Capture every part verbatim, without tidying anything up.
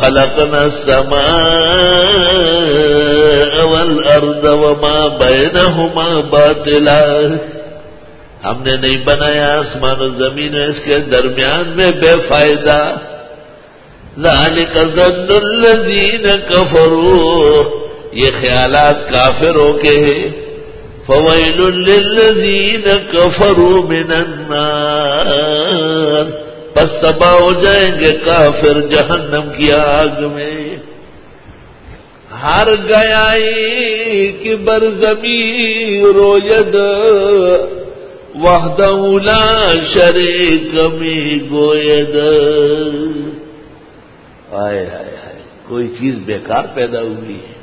خلقنا السماء والارض وما بينهما باطلا، ہم نے نہیں بنایا آسمان و زمین اس کے درمیان میں بے فائدہ. ذلك ظن الذين كفروا، یہ خیالات کافروں کے ہیں. فویل للذین كفروا من النار، پس تباہ ہو جائیں گے کافر جہنم کی آگ میں. ہر گیائی کی برزمین روید وحدہ لا شریک میں گوید. آئے آئے آئے کوئی چیز بیکار پیدا ہوئی ہے.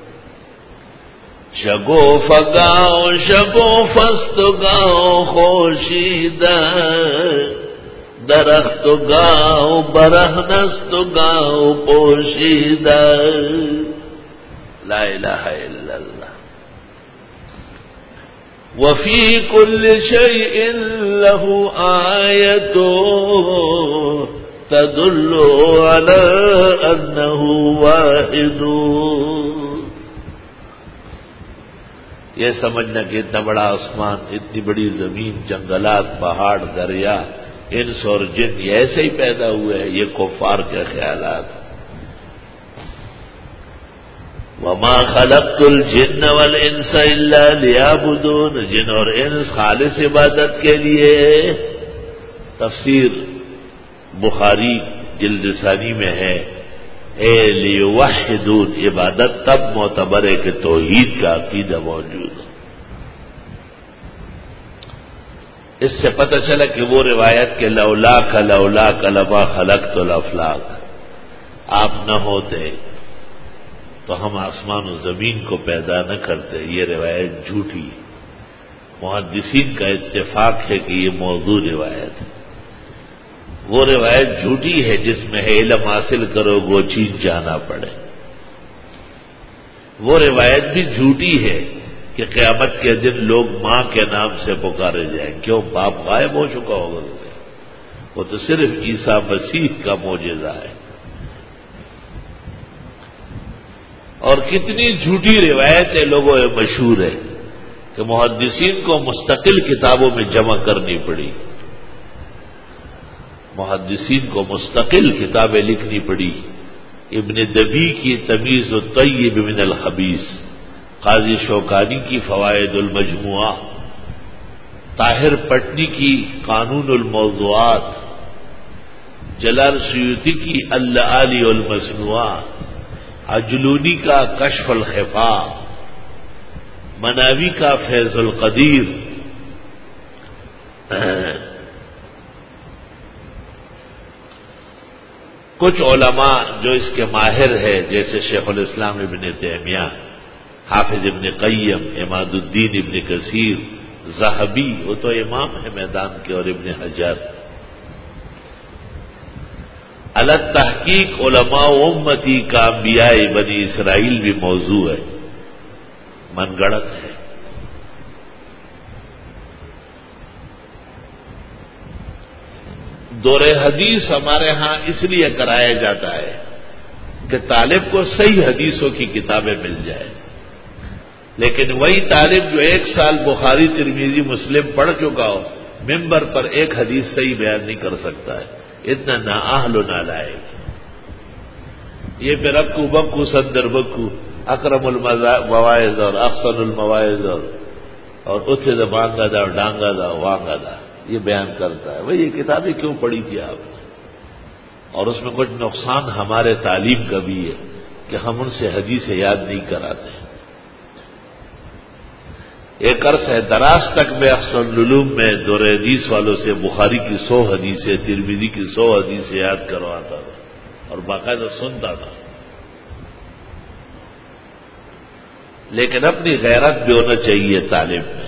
شگوف گاؤں شگوفست گاؤں خوشیدہ، درخت گاؤں برہنست گاؤں پوشیدہ. لا الہ الا اللہ. وفی کل شیء لہ آیۃ تدل علی انہ واحد. یہ سمجھنا کہ اتنا بڑا آسمان، اتنی بڑی زمین، جنگلات، پہاڑ، دریا، انس اور جن یہ ایسے ہی پیدا ہوئے ہیں، یہ کفار کے خیالات. وما خلقت الجن والانس الا لیعبدون، جن اور انس خالص عبادت کے لیے. تفسیر بخاری جلد ثانی میں ہے اے لیوحدون، عبادت تب معتبر ہے کہ توحید کا عقیدہ موجود ہے. اس سے پتہ چلا کہ وہ روایت کہ لولا کا لولا کا لما خلقت الافلاک، آپ نہ ہوتے تو ہم آسمان و زمین کو پیدا نہ کرتے، یہ روایت جھوٹی. محدثین کا اتفاق ہے کہ یہ موضوع روایت ہے. وہ روایت جھوٹی ہے جس میں علم حاصل کرو گو چین جانا پڑے. وہ روایت بھی جھوٹی ہے کہ قیامت کے دن لوگ ماں کے نام سے پکارے جائیں. کیوں؟ باپ غائب ہو چکا ہوگا. وہ تو صرف عیسیٰ مسیح کا معجزہ ہے. اور کتنی جھوٹی روایتیں لوگوں میں مشہور ہے کہ محدثین کو مستقل کتابوں میں جمع کرنی پڑی. محدثین کو مستقل کتابیں لکھنی پڑی. ابن دبی کی تمیز الطیب من الخبیث، قاضی شوکانی کی فوائد المجموعہ، طاہر پٹنی کی قانون الموضوعات، جلال سیوطی کی اللآلی المصنوعات، عجلونی کا کشف الخفاء، مناوی کا فیض القدیر، کچھ علماء جو اس کے ماہر ہے جیسے شیخ الاسلام ابن تیمیہ، حافظ ابن قیم، عماد الدین ابن کثیر، ذہبی، وہ تو امام ہے میدان کے، اور ابن حجر. علی تحقیق علماء امتی کا انبیاء بنی اسرائیل بھی موضوع ہے، من گڑت ہے. دور حدیث ہمارے ہاں اس لیے کرایا جاتا ہے کہ طالب کو صحیح حدیثوں کی کتابیں مل جائے. لیکن وہی طالب جو ایک سال بخاری ترمذی مسلم پڑھ چکا ہو، ممبر پر ایک حدیث صحیح بیان نہیں کر سکتا ہے. اتنا نااہل و نالائق. یہ پھر ابکو بکو صدر بکو، اکرم المواعظ اور احسن المواعظ اور اور اتھے دا مانگا دا اور ڈانگا دا وانگا دا یہ بیان کرتا ہے. وہ یہ کتابیں کیوں پڑھی تھی آپ نے؟ اور اس میں کچھ نقصان ہمارے تعلیم کا بھی ہے کہ ہم ان سے حدیث یاد نہیں کراتے. ایک عرص ہے دراز تک میں احسن العلوم میں دور حدیث والوں سے بخاری کی سو حدیثیں، ترمذی کی سو حدیثیں یاد کرواتا تھا اور باقاعدہ سنتا تھا. لیکن اپنی غیرت بھی ہونا چاہیے طالب میں.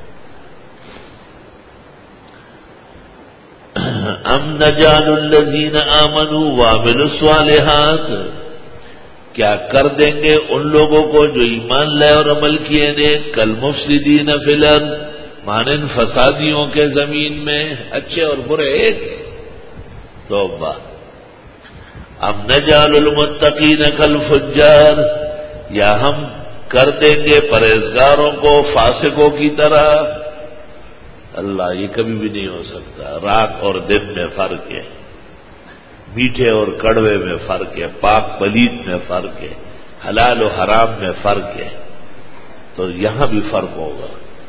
ام نجعل الذین آمنوا وعملوا الصالحات، کیا کر دیں گے ان لوگوں کو جو ایمان لائے اور عمل کیے نے، کالمفسدین فی الارض، مانند فسادیوں کے زمین میں. اچھے اور برے ایک ہے. توبہ. ام نجعل المتقین کالفجار، یا ہم کر دیں گے پرہیزگاروں کو فاسقوں کی طرح؟ اللہ، یہ کبھی بھی نہیں ہو سکتا. رات اور دن میں فرق ہے، میٹھے اور کڑوے میں فرق ہے، پاک پلید میں فرق ہے، حلال و حرام میں فرق ہے. تو یہاں بھی فرق ہوگا.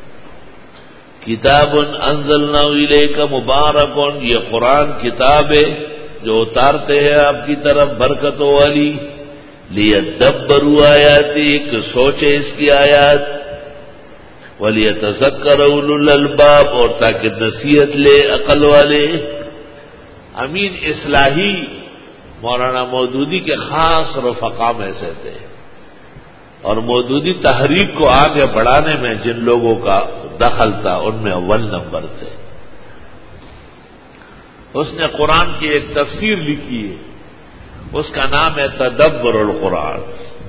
کتاب انزلناہ الیک مبارک، یہ قرآن کتاب ہے جو اتارتے ہیں آپ کی طرف برکتوں والی. لیدبروا آیاتی، کہ سوچے اس کی آیات. ولیتذکر اولو الالباب، اور تاکہ نصیحت لے عقل والے. امین اصلاحی مولانا مودودی کے خاص رفقا میں سے تھے، اور مودودی تحریک کو آگے بڑھانے میں جن لوگوں کا دخل تھا ان میں اول نمبر تھے. اس نے قرآن کی ایک تفسیر لکھی ہے، اس کا نام ہے تدبر القرآن.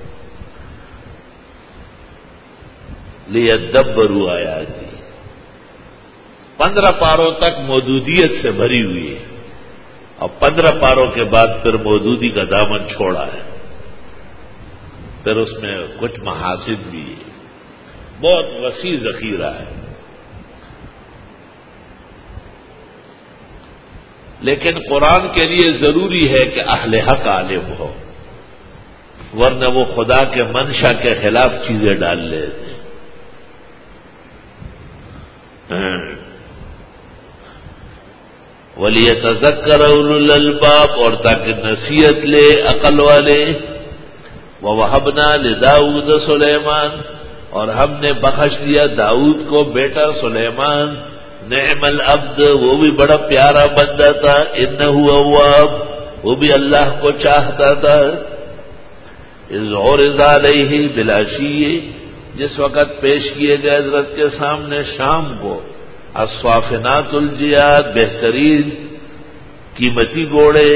لیدبروا آیاتی، پندرہ پاروں تک مودودیت سے بھری ہوئی ہے، اور پندرہ پاروں کے بعد پھر مودودی کا دامن چھوڑا ہے. پھر اس میں کچھ محاسن بھی ہے، بہت وسیع ذخیرہ ہے. لیکن قرآن کے لیے ضروری ہے کہ اہل حق عالم ہو، ورنہ وہ خدا کے منشا کے خلاف چیزیں ڈال لیتے. وَلِيَتَذَكَّرَ أُولُو الْأَلْبَابِ، اور تاکہ نصیحت لے عقل والے. وَوَهَبْنَا لِدَاؤُودَ سُلَيْمَانَ، اور ہم نے بخش دیا داؤد کو بیٹا سلیمان. نعم العبد، وہ بھی بڑا پیارا بندہ تھا. انہ اواب، وہ بھی اللہ کو چاہتا تھا. اذ عرض علیہ بالعشی، جس وقت پیش کیے گئے حضرت کے سامنے شام کو الصافنات الجیاد، بہترین قیمتی گھوڑے.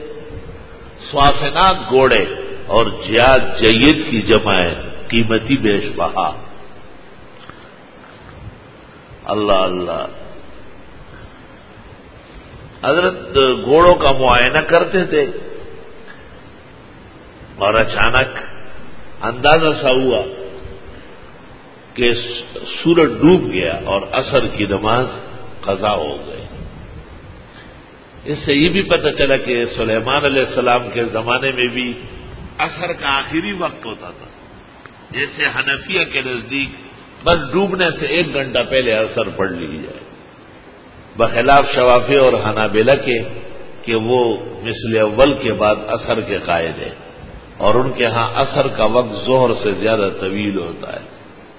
صافنات گھوڑے اور جیاد جید کی جمع ہے، قیمتی بیش بہا. اللہ اللہ. حضرت گھوڑوں کا معائنہ کرتے تھے، اور اچانک اندازہ سا ہوا کہ سورج ڈوب گیا اور عصر کی نماز قضا ہو گئی. اس سے یہ بھی پتہ چلا کہ سلیمان علیہ السلام کے زمانے میں بھی عصر کا آخری وقت ہوتا تھا. جیسے حنفیہ کے نزدیک بس ڈوبنے سے ایک گھنٹہ پہلے عصر پڑھ لی جائے، بخلاف شوافی اور حنابلہ کے کہ وہ مثل اول کے بعد عصر کے قائد ہیں، اور ان کے ہاں عصر کا وقت ظہر سے زیادہ طویل ہوتا ہے.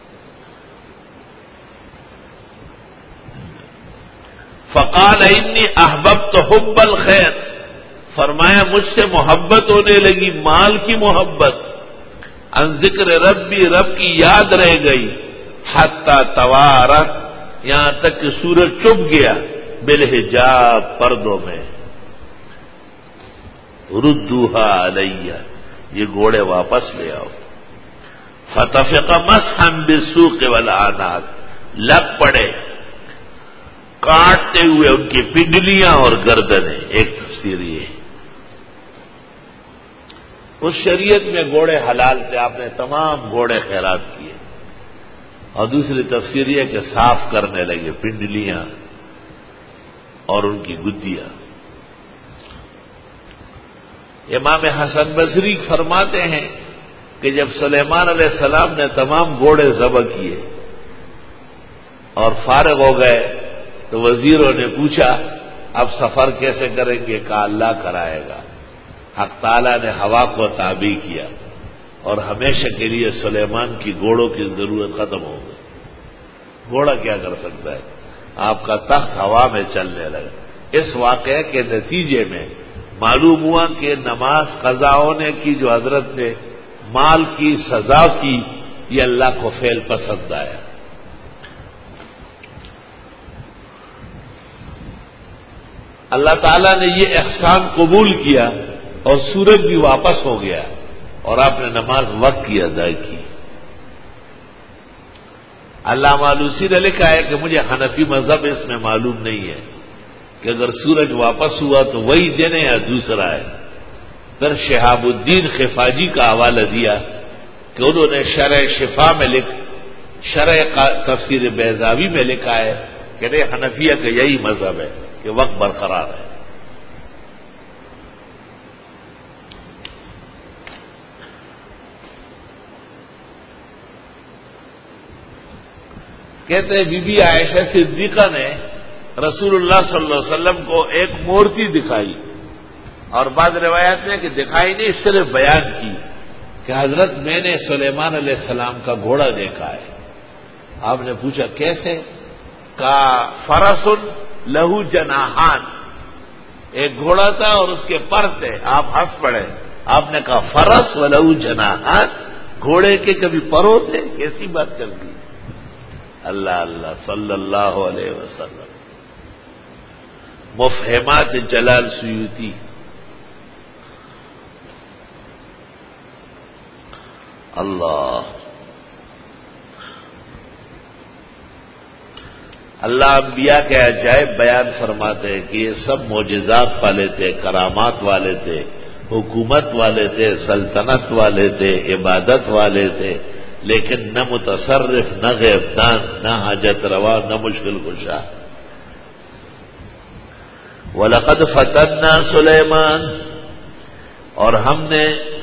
فقال انی احببت حب الخیر، فرمایا مجھ سے محبت ہونے لگی، مال کی محبت. ان ذکر ربی، رب کی یاد رہ گئی. حتی توارت، یہاں تک کہ سورج چپ گیا. بالحجاب، پردوں میں. ردوها علیہ، یہ گھوڑے واپس لے آؤ. فتفق مسحا بالسوق والاعناق، لگ پڑے کاٹتے ہوئے ان کی پنڈلیاں اور گردنیں. ایک تفسیر یہ. اس شریعت میں گھوڑے حلال تھے، آپ نے تمام گھوڑے خیرات کیے. اور دوسری تفسیر یہ کہ صاف کرنے لگے پنڈلیاں اور ان کی گدیاں. امام حسن بصری فرماتے ہیں کہ جب سلیمان علیہ السلام نے تمام گھوڑے ذبح کیے اور فارغ ہو گئے تو وزیروں نے پوچھا اب سفر کیسے کریں گے؟ کہا اللہ کرائے گا. حق تعالیٰ نے ہوا کو تابع کیا اور ہمیشہ کے لیے سلیمان کی گھوڑوں کی ضرورت ختم ہو گئی. گھوڑا کیا کر سکتا ہے؟ آپ کا تخت ہوا میں چلنے لگا. اس واقعے کے نتیجے میں معلوم ہوا کہ نماز قضا ہونے کی جو حضرت نے مال کی سزا کی، یہ اللہ کو فعل پسند آیا. اللہ تعالیٰ نے یہ احسان قبول کیا اور سورج بھی واپس ہو گیا اور آپ نے نماز وقت کی ادا کی. علامہ آلوسی نے لکھا ہے کہ مجھے حنفی مذہب اس میں معلوم نہیں ہے کہ اگر سورج واپس ہوا تو وہی دن ہے یا دوسرا ہے. پھر شہاب الدین خفاجی کا حوالہ دیا کہ انہوں نے شرح شفا میں لکھ شرح تفسیر بیضاوی میں لکھا ہے کہ نہیں حنفیہ کا یہی مذہب ہے کہ وقت برقرار ہے. کہتے ہیں بی بی عائشہ صدیقہ نے رسول اللہ صلی اللہ علیہ وسلم کو ایک مورتی دکھائی، اور بعض روایات میں کہ دکھائی نہیں صرف بیان کی کہ حضرت میں نے سلیمان علیہ السلام کا گھوڑا دیکھا ہے. آپ نے پوچھا کیسے؟ کا فرس لہو جناحان، ایک گھوڑا تھا اور اس کے پر تھے. آپ ہنس پڑے. آپ نے کہا فرس و لہو جناحان، گھوڑے کے کبھی پرو تھے؟ کیسی بات کر دی. اللہ اللہ صلی اللہ علیہ وسلم. مفہمات جلال سیوطی. اللہ اللہ انبیاء کے عجائب بیان فرماتے ہیں کہ یہ سب معجزات والے تھے، کرامات والے تھے، حکومت والے تھے، سلطنت والے تھے، عبادت والے تھے، لیکن نہ متصرف، نہ غیب دان، نہ حاجت روا، نہ مشکل کشا. وَلَقَدْ فَتَنَّا سُلَيْمَانَ، اور ہم نے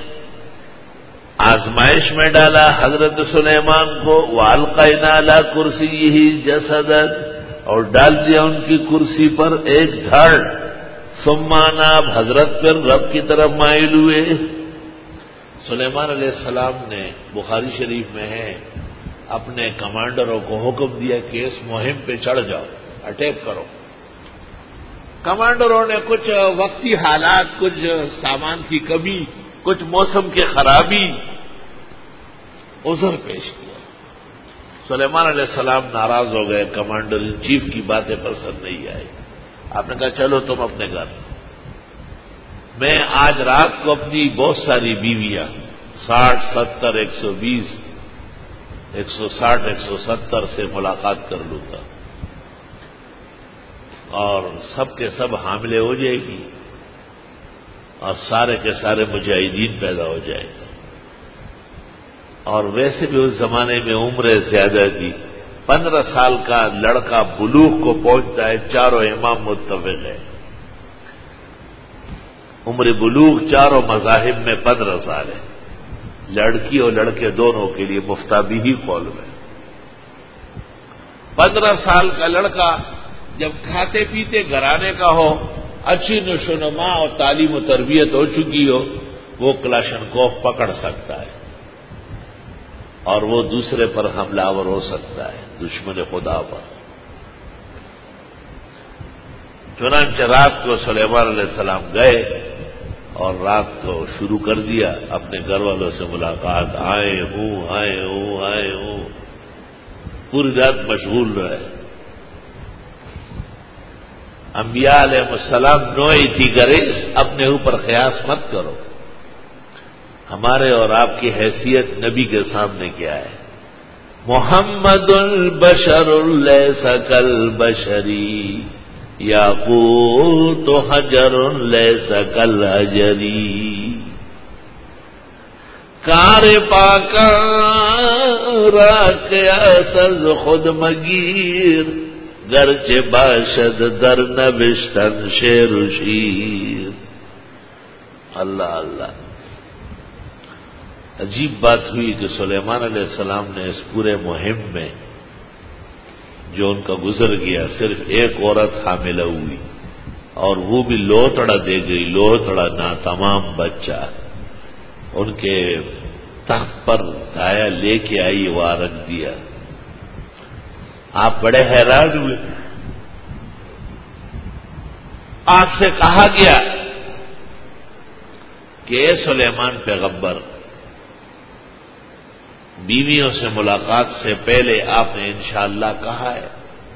آزمائش میں ڈالا حضرت سلیمان کو. وَأَلْقَيْنَا عَلَى كُرْسِيِّهِ جَسَدًا، اور ڈال دیا ان کی کرسی پر ایک دھڑ. ثُمَّ أَنَابَ، حضرت پھر رب کی طرف مائل ہوئے. سلیمان علیہ السلام نے، بخاری شریف میں ہے، اپنے کمانڈروں کو حکم دیا کہ اس مہم پہ چڑھ جاؤ، اٹیک کرو. کمانڈروں نے کچھ وقتی حالات، کچھ سامان کی کمی، کچھ موسم کی خرابی، عذر پیش کیا. سلیمان علیہ السلام ناراض ہو گئے، کمانڈر ان چیف کی باتیں پسند نہیں آئی. آپ نے کہا چلو تم اپنے گھر، میں آج رات کو اپنی بہت ساری بیویاں، ساٹھ ستر ایک سو بیس ایک سو ساٹھ ایک سو ستر سے ملاقات کر لوں گا، اور سب کے سب حاملے ہو جائے گی، اور سارے کے سارے مجاہدین پیدا ہو جائیں گے. اور ویسے بھی اس زمانے میں عمریں زیادہ تھی. پندرہ سال کا لڑکا بلوغ کو پہنچتا ہے، چاروں امام متفق ہے. عمر بلوغ چاروں مذاہب میں پندرہ سال ہے، لڑکی اور لڑکے دونوں کے لیے مفتابی ہی قول میں. پندرہ سال کا لڑکا جب کھاتے پیتے گھرانے کا ہو، اچھی نشوونما اور تعلیم و تربیت ہو چکی ہو، وہ کلاشنکوف پکڑ سکتا ہے اور وہ دوسرے پر حملہ آور ہو سکتا ہے، دشمن خدا پر. چنانچہ رات کو سلیمان علیہ السلام گئے اور رات کو شروع کر دیا اپنے گھر والوں سے ملاقات. آئے ہوں آئے ہوں آئے ہوں، پوری رات مشغول رہے. انبیاء علیہ السلام نوئی تھی گریز، اپنے اوپر قیاس مت کرو. ہمارے اور آپ کی حیثیت نبی کے سامنے کیا ہے؟ محمد البشر لیس کالبشری، یاقوت حجر لیس کالحجری. کار پاکا راک اسز خود مگیر، گرچہ باشد در نبشتن شیر و شیر. اللہ اللہ. عجیب بات ہوئی کہ سلیمان علیہ السلام نے اس پورے مہم میں جو ان کا گزر گیا، صرف ایک عورت حاملہ ہوئی، اور وہ بھی لوتڑا دے گئی. لوتڑا نا تمام بچہ ان کے تخت پر دایا لے کے آئی، وہاں رکھ دیا. آپ بڑے حیران ہوئے. آپ سے کہا گیا کہ اے سلیمان پیغمبر، بیویوں سے ملاقات سے پہلے آپ نے انشاءاللہ کہا ہے.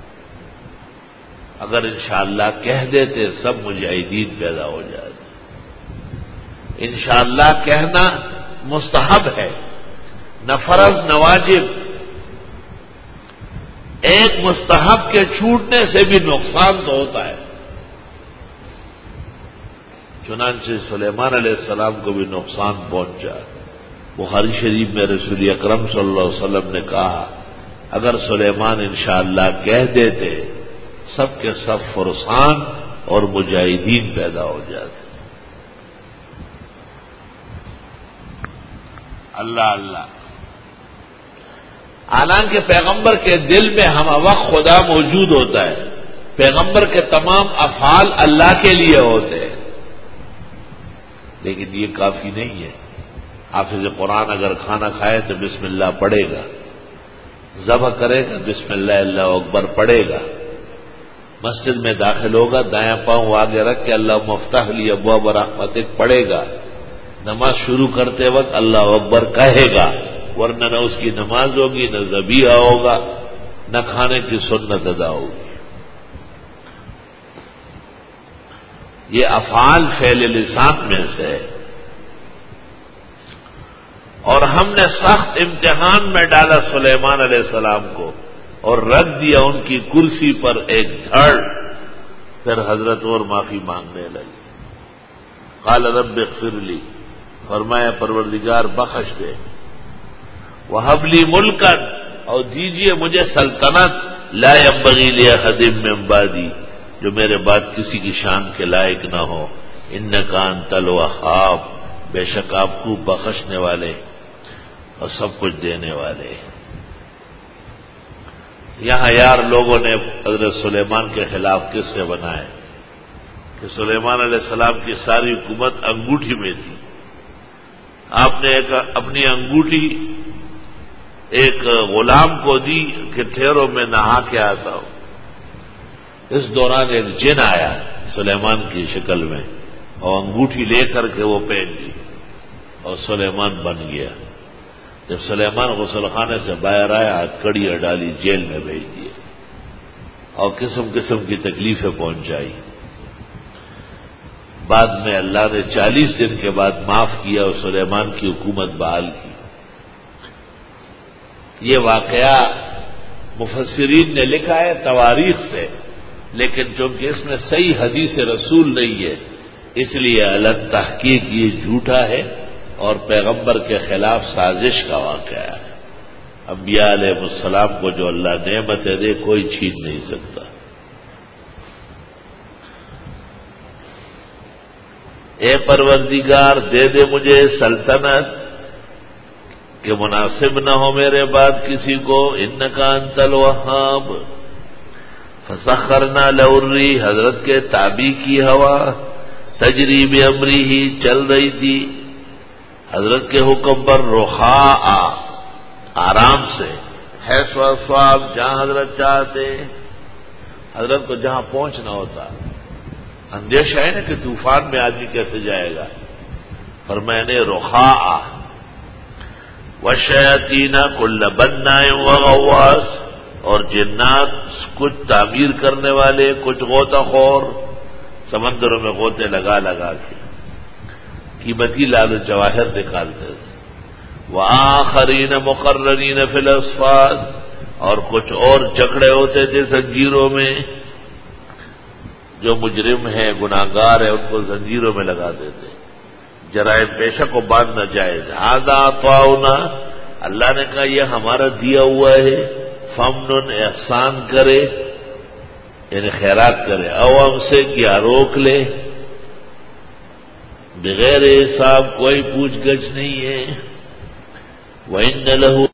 اگر انشاءاللہ کہہ دیتے سب مجاہدین پیدا ہو جاتے. انشاءاللہ کہنا مستحب ہے، نہ فرض نہ واجب. ایک مستحب کے چھوٹنے سے بھی نقصان تو ہوتا ہے. چنانچہ سلیمان علیہ السلام کو بھی نقصان پہنچا۔ بخاری شریف میں رسول اکرم صلی اللہ علیہ وسلم نے کہا اگر سلیمان انشاءاللہ کہہ دیتے سب کے سب فرسان اور مجاہدین پیدا ہو جاتے۔ اللہ اللہ۔ حالانکہ پیغمبر کے دل میں ہم وقت خدا موجود ہوتا ہے، پیغمبر کے تمام افعال اللہ کے لیے ہوتے ہیں، لیکن یہ کافی نہیں ہے۔ حافظ قرآن اگر کھانا کھائے تو بسم اللہ پڑھے گا، ذبح کرے گا بسم اللہ اللہ اکبر پڑھے گا، مسجد میں داخل ہوگا دایاں پاؤں آگے رکھ کے اللہ مفتح لی ابواب رحمتک پڑھے گا، نماز شروع کرتے وقت اللہ اکبر کہے گا، ورنہ نہ اس کی نماز ہوگی نہ ذبیحہ ہوگا نہ کھانے کی سنت ادا ہوگی۔ یہ افعال فعل لسان میں سے ہے، اور ہم نے سخت امتحان میں ڈالا سلیمان علیہ السلام کو اور رکھ دیا ان کی کرسی پر ایک دھڑ، پھر حضرت اور معافی مانگنے لگے۔ قال رب اغفر لی، فرمایا پروردگار بخش دے، وہب لی ملکا، اور دیجیے مجھے سلطنت، لا ينبغی لأحد من بعدی، جو میرے بعد کسی کی شان کے لائق نہ ہو، انک انت الوہاب، بے شک آپ کو بخشنے والے اور سب کچھ دینے والے۔ یہاں یار لوگوں نے حضرت سلیمان کے خلاف قصے بنائے کہ سلیمان علیہ السلام کی ساری حکومت انگوٹھی میں تھی، آپ نے ایک اپنی انگوٹھی ایک غلام کو دی کہ ٹھہرو میں نہا کے آتا ہوں۔ اس دوران ایک جن آیا سلیمان کی شکل میں اور انگوٹھی لے کر کے وہ پہن لی اور سلیمان بن گیا۔ جب سلیمان غسل خانے سے باہر آیا کڑیاں ڈالی، جیل میں بھیج دیے اور قسم قسم کی تکلیفیں پہنچائی۔ بعد میں اللہ نے چالیس دن کے بعد معاف کیا اور سلیمان کی حکومت بحال کی۔ یہ واقعہ مفسرین نے لکھا ہے تواریخ سے، لیکن چونکہ اس میں صحیح حدیث رسول نہیں ہے اس لیے الگ تحقیق یہ جھوٹا ہے اور پیغمبر کے خلاف سازش کا واقعہ ہے۔ انبیاء علیہ السلام کو جو اللہ نعمتیں دے کوئی چھین نہیں سکتا۔ اے پروردگار دے دے مجھے سلطنت کہ مناسب نہ ہو میرے بعد کسی کو، انک انت الوہاب۔ فسخرنا له الريح، حضرت کے تابع کی ہوا، تجری بامرہ ہی چل رہی تھی حضرت کے حکم پر، رخاء آرام سے، حیث اصاب جہاں حضرت چاہتے، حضرت کو جہاں پہنچنا ہوتا۔ اندیشہ ہے نا کہ طوفان میں آدمی کیسے جائے گا، فرمایا نے رخاء، والشیاطین کل بناء وغواص، اور جنات کچھ تعمیر کرنے والے کچھ غوطہ خور، سمندروں میں غوطے لگا لگا کے قیمتی لال و جواہر نکالتے تھے۔ وآخرین مقرنین فی الاصفاد، اور کچھ اور جکڑے ہوتے تھے زنجیروں میں، جو مجرم ہیں گناہگار ہیں ان کو زنجیروں میں لگا دیتے، جرائم پیشہ کو باندھنا جائز۔ ھذا عطاؤنا، اللہ نے کہا یہ ہمارا دیا ہوا ہے، فمنن احسان کرے یعنی خیرات کرے، او ہم سے کیا روک لے، بغیر حساب کوئی پوچھ گچھ نہیں ہے۔ وَإِنَّ لَهُ